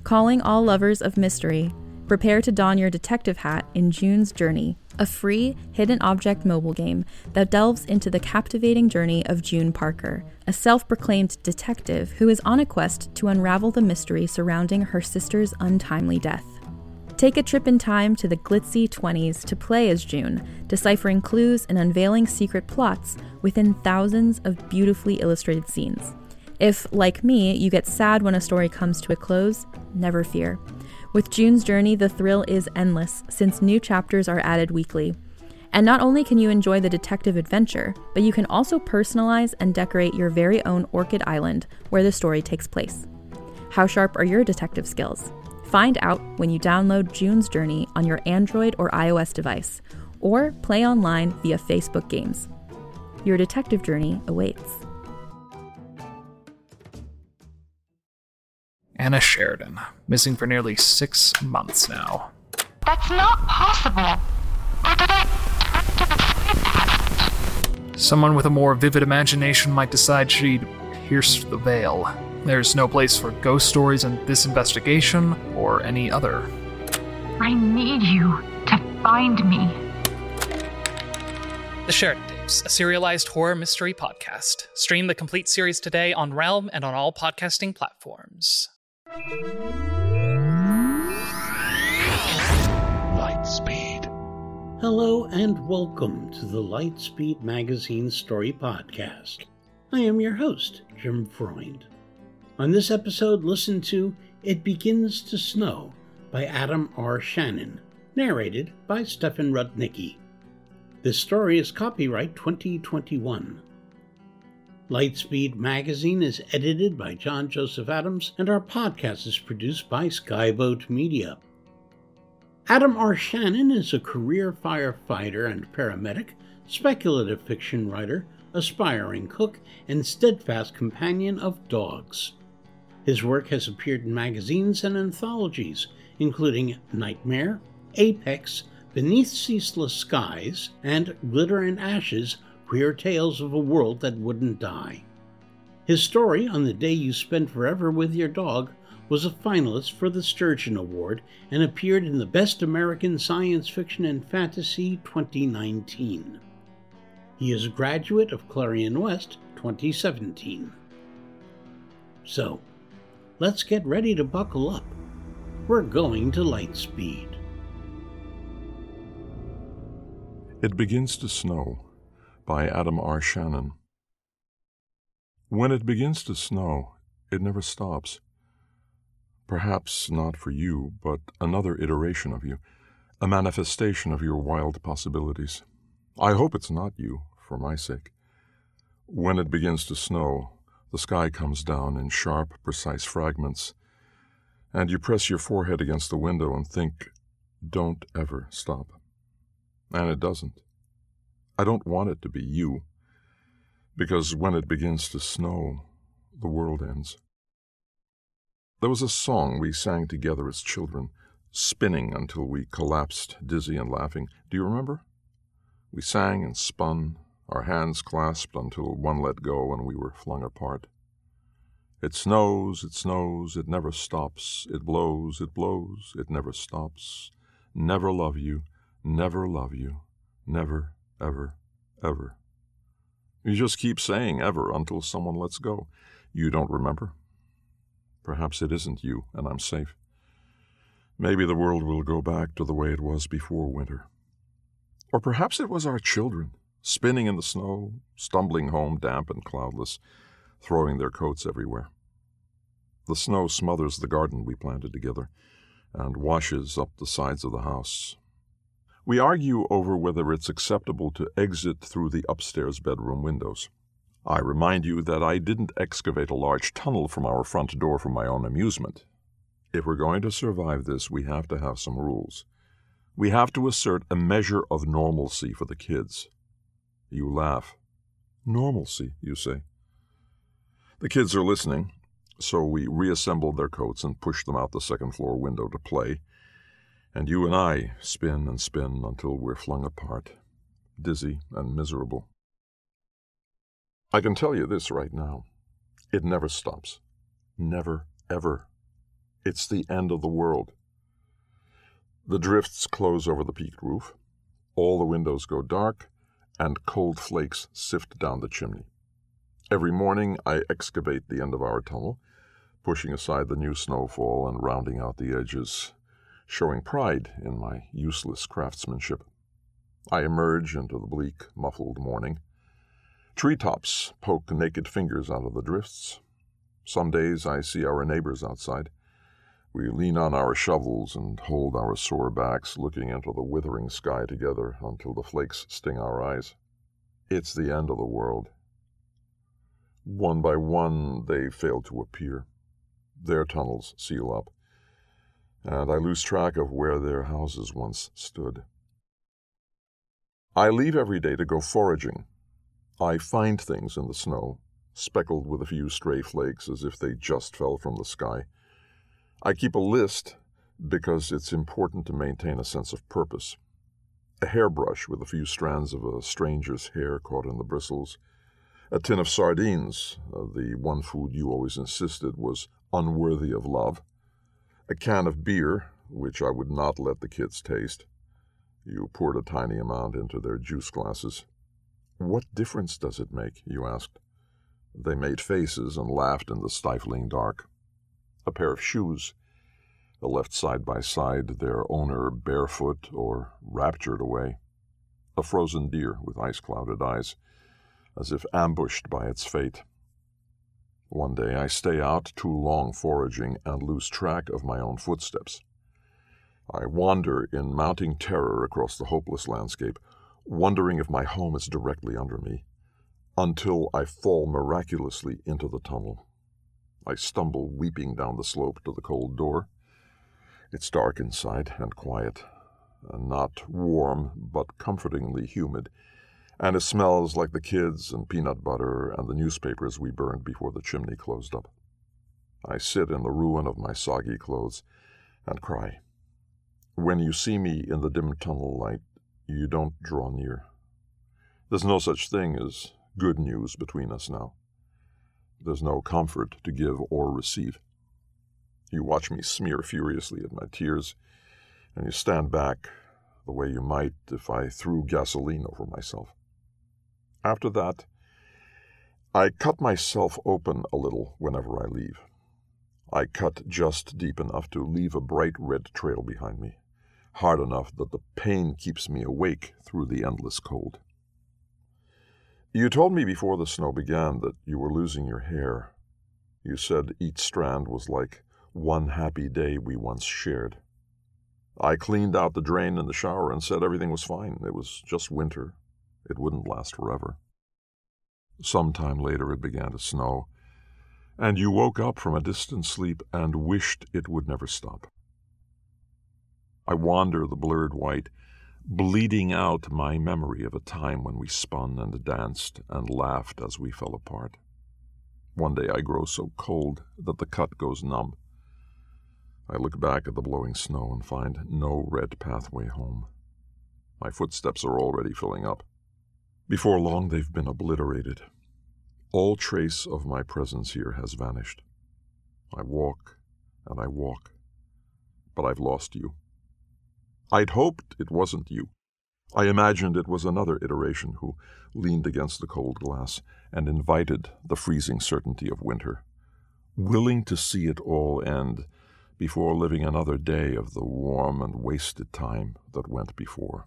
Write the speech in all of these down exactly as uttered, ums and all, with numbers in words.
Calling all lovers of mystery, prepare to don your detective hat in June's Journey, a free, hidden object mobile game that delves into the captivating journey of June Parker, a self-proclaimed detective who is on a quest to unravel the mystery surrounding her sister's untimely death. Take a trip in time to the glitzy twenties to play as June, deciphering clues and unveiling secret plots within thousands of beautifully illustrated scenes. If, like me, you get sad when a story comes to a close, never fear. With June's Journey, the thrill is endless, since new chapters are added weekly. And not only can you enjoy the detective adventure, but you can also personalize and decorate your very own Orchid Island, where the story takes place. How sharp are your detective skills? Find out when you download June's Journey on your Android or iOS device, or play online via Facebook Games. Your detective journey awaits. Anna Sheridan, missing for nearly six months now. That's not possible. Or did I Someone with a more vivid imagination might decide she'd pierce the veil. There's no place for ghost stories in this investigation or any other. I need you to find me. The Sheridan Tapes, a serialized horror mystery podcast. Stream the complete series today on Realm and on all podcasting platforms. Lightspeed. Hello and welcome to the Lightspeed Magazine Story Podcast. I am your host, Jim Freund. On this episode, listen to It Begins to Snow by Adam R. Shannon, narrated by Stefan Rudnicki. This story is copyright twenty twenty-one. Lightspeed Magazine is edited by John Joseph Adams, and our podcast is produced by Skyboat Media. Adam R. Shannon is a career firefighter and paramedic, speculative fiction writer, aspiring cook, and steadfast companion of dogs. His work has appeared in magazines and anthologies, including Nightmare, Apex, Beneath Ceaseless Skies, and Glitter and Ashes, Queer Tales of a World That Wouldn't Die. His story, On the Day You Spend Forever with Your Dog, was a finalist for the Sturgeon Award and appeared in the Best American Science Fiction and Fantasy twenty nineteen. He is a graduate of Clarion West twenty seventeen. So, let's get ready to buckle up. We're going to Lightspeed. It Begins to Snow by Adam R. Shannon. When it begins to snow, it never stops. Perhaps not for you, but another iteration of you, a manifestation of your wild possibilities. I hope it's not you, for my sake. When it begins to snow, the sky comes down in sharp, precise fragments, and you press your forehead against the window and think, don't ever stop. And it doesn't. I don't want it to be you, because when it begins to snow, the world ends. There was a song we sang together as children, spinning until we collapsed, dizzy and laughing. Do you remember? We sang and spun, our hands clasped until one let go and we were flung apart. It snows, it snows, it never stops. It blows, it blows, it never stops. Never love you, never love you, never, ever, ever. You just keep saying ever until someone lets go. You don't remember? Perhaps it isn't you, and I'm safe. Maybe the world will go back to the way it was before winter. Or perhaps it was our children, spinning in the snow, stumbling home damp and cloudless, throwing their coats everywhere. The snow smothers the garden we planted together and washes up the sides of the house. We argue over whether it's acceptable to exit through the upstairs bedroom windows. I remind you that I didn't excavate a large tunnel from our front door for my own amusement. If we're going to survive this, we have to have some rules. We have to assert a measure of normalcy for the kids. You laugh. Normalcy, you say. The kids are listening, so we reassembled their coats and pushed them out the second floor window to play, and you and I spin and spin until we're flung apart, dizzy and miserable. I can tell you this right now. It never stops. Never, ever. It's the end of the world. The drifts close over the peaked roof. All the windows go dark, and cold flakes sift down the chimney. Every morning I excavate the end of our tunnel, pushing aside the new snowfall and rounding out the edges, showing pride in my useless craftsmanship. I emerge into the bleak, muffled morning. Treetops poke naked fingers out of the drifts. Some days I see our neighbors outside. We lean on our shovels and hold our sore backs, looking into the withering sky together until the flakes sting our eyes. It's the end of the world. One by one, they fail to appear. Their tunnels seal up, and I lose track of where their houses once stood. I leave every day to go foraging. I find things in the snow, speckled with a few stray flakes as if they just fell from the sky. I keep a list because it's important to maintain a sense of purpose. A hairbrush with a few strands of a stranger's hair caught in the bristles. A tin of sardines, uh, the one food you always insisted was unworthy of love. A can of beer, which I would not let the kids taste. You poured a tiny amount into their juice glasses. What difference does it make, you asked. They made faces and laughed in the stifling dark. A pair of shoes, left side by side, their owner barefoot or raptured away. A frozen deer with ice-clouded eyes, as if ambushed by its fate. One day I stay out too long foraging and lose track of my own footsteps. I wander in mounting terror across the hopeless landscape, wondering if my home is directly under me, until I fall miraculously into the tunnel. I stumble weeping down the slope to the cold door. It's dark inside and quiet, and not warm but comfortingly humid, and it smells like the kids and peanut butter and the newspapers we burned before the chimney closed up. I sit in the ruin of my soggy clothes and cry. When you see me in the dim tunnel light, you don't draw near. There's no such thing as good news between us now. There's no comfort to give or receive. You watch me smear furiously at my tears, and you stand back the way you might if I threw gasoline over myself. After that, I cut myself open a little whenever I leave. I cut just deep enough to leave a bright red trail behind me, hard enough that the pain keeps me awake through the endless cold. You told me before the snow began that you were losing your hair. You said each strand was like one happy day we once shared. I cleaned out the drain in the shower and said everything was fine. It was just winter. It wouldn't last forever. Sometime later it began to snow, and you woke up from a distant sleep and wished it would never stop. I wander the blurred white, bleeding out my memory of a time when we spun and danced and laughed as we fell apart. One day I grow so cold that the cut goes numb. I look back at the blowing snow and find no red pathway home. My footsteps are already filling up. Before long they've been obliterated. All trace of my presence here has vanished. I walk and I walk, but I've lost you. I'd hoped it wasn't you. I imagined it was another iteration who leaned against the cold glass and invited the freezing certainty of winter, willing to see it all end before living another day of the warm and wasted time that went before.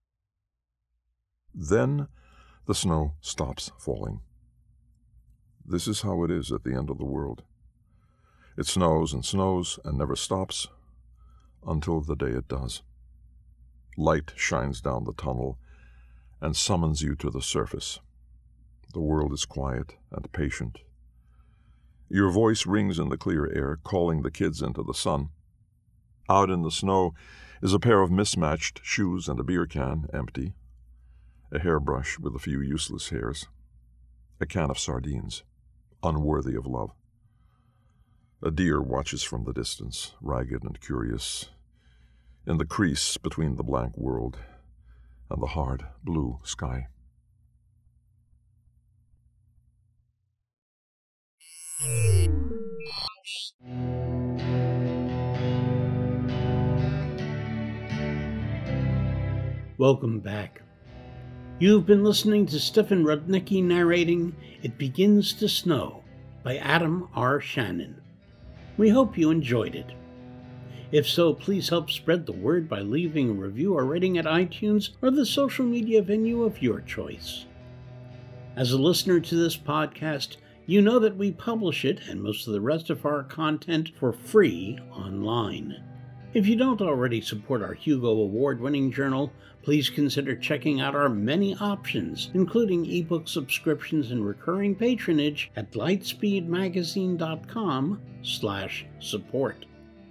Then the snow stops falling. This is how it is at the end of the world. It snows and snows and never stops until the day it does. Light shines down the tunnel and summons you to the surface. The world is quiet and patient. Your voice rings in the clear air, calling the kids into the sun. Out in the snow is a pair of mismatched shoes and a beer can, empty. A hairbrush with a few useless hairs. A can of sardines, unworthy of love. A deer watches from the distance, ragged and curious, in the crease between the blank world and the hard blue sky. welcome back. You've been listening to Stefan Rudnicki narrating It Begins to Snow by Adam R. Shannon. We hope you enjoyed it. If so, please help spread the word by leaving a review or rating at iTunes or the social media venue of your choice. As a listener to this podcast, you know that we publish it and most of the rest of our content for free online. If you don't already support our Hugo Award-winning journal, please consider checking out our many options, including ebook subscriptions and recurring patronage at lightspeedmagazine.com slash support.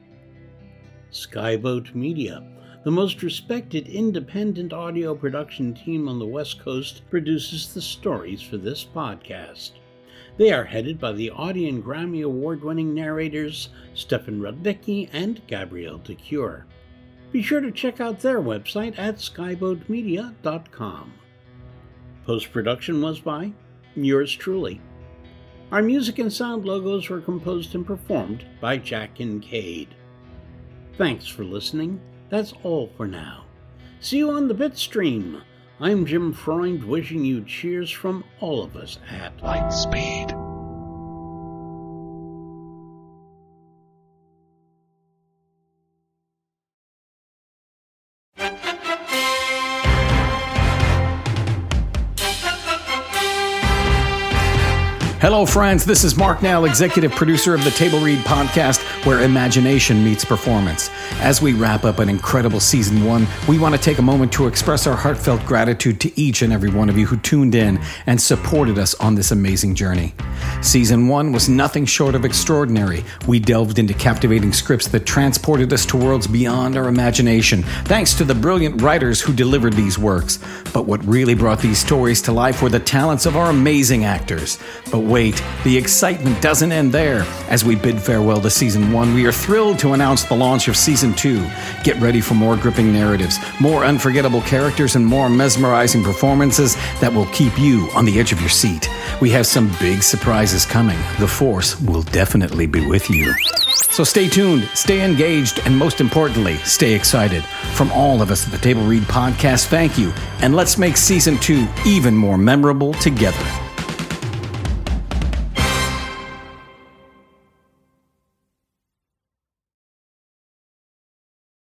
Skyboat Media, the most respected independent audio production team on the West Coast, produces the stories for this podcast. They are headed by the Audie and Grammy Award-winning narrators Stefan Rudnicki and Gabrielle de Cuir. Be sure to check out their website at skyboat media dot com. Post-production was by yours truly. Our music and sound logos were composed and performed by Jack Kincaid. Thanks for listening. That's all for now. See you on the Bitstream. I'm Jim Freund, wishing you cheers from all of us at Lightspeed. Hello, friends. This is Mark Nell, executive producer of the Table Read podcast, where imagination meets performance. As we wrap up an incredible season one, we want to take a moment to express our heartfelt gratitude to each and every one of you who tuned in and supported us on this amazing journey. Season one was nothing short of extraordinary. We delved into captivating scripts that transported us to worlds beyond our imagination, thanks to the brilliant writers who delivered these works. But what really brought these stories to life were the talents of our amazing actors. But wait, the excitement doesn't end there. As we bid farewell to Season one, we are thrilled to announce the launch of Season two. Get ready for more gripping narratives, more unforgettable characters, and more mesmerizing performances that will keep you on the edge of your seat. We have some big surprises coming. The Force will definitely be with you. So stay tuned, stay engaged, and most importantly, stay excited. From all of us at the Table Read podcast, thank you, and let's make Season two even more memorable together.